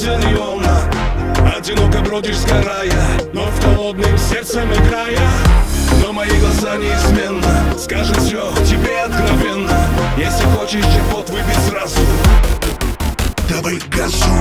сердце неона. Одиноко бродишь, сгорая, но в холодном сердцем играя. Но мои глаза неизменно скажут все тебе откровенно. Если хочешь джекпот выбить сразу, давай газу.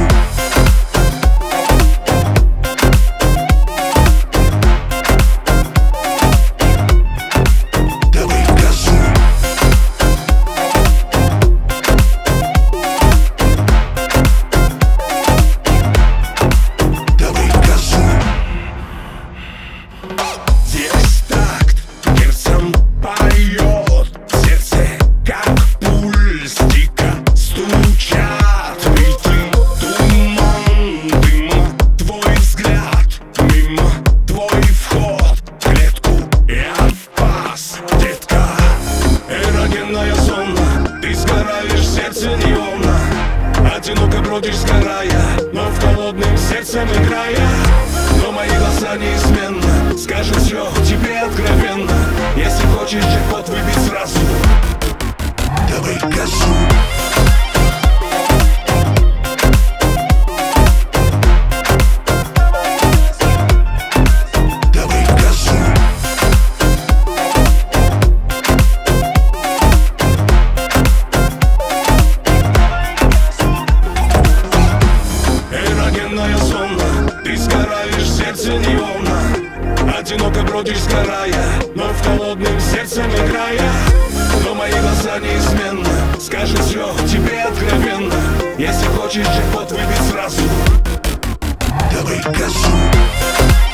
Одиноко бродишь, сгорая, но в холодном сердцем играя. Но мои глаза неизменно скажут все тебе откровенно. Если хочешь джекпот выбить сразу, давай газу. Ты сгораешь в сердце неона. Одиноко бродишь, сгорая, но в холодном сердцем играя. Но мои глаза неизменно скажут все тебе откровенно. Если хочешь джекпот выбить сразу, давай газу.